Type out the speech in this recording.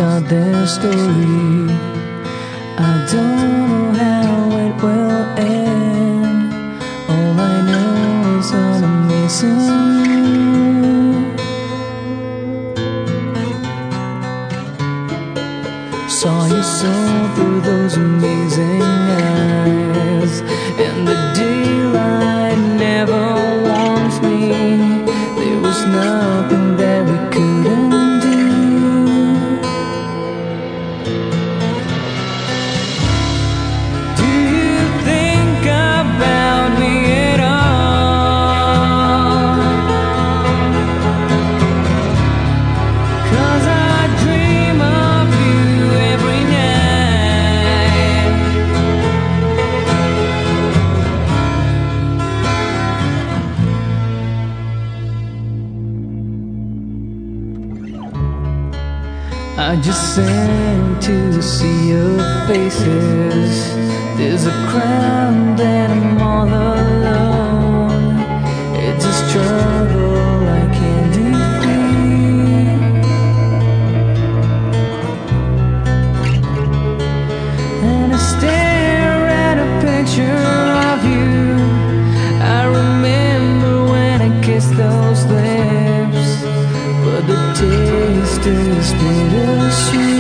start their story. I don't know how it will end. All I know is I'm amazing. Saw your soul through those amazing eyes, and the daylight never warms me. There was nothing that we couldn't do. Do you think about me at all? 'Cause I dream of you every night. I just sang to see your faces. There's a crowd and I'm all alone. It's a struggle I can't defeat. And I stare at a picture of you. I remember when I kissed those lips, but the taste is bittersweet.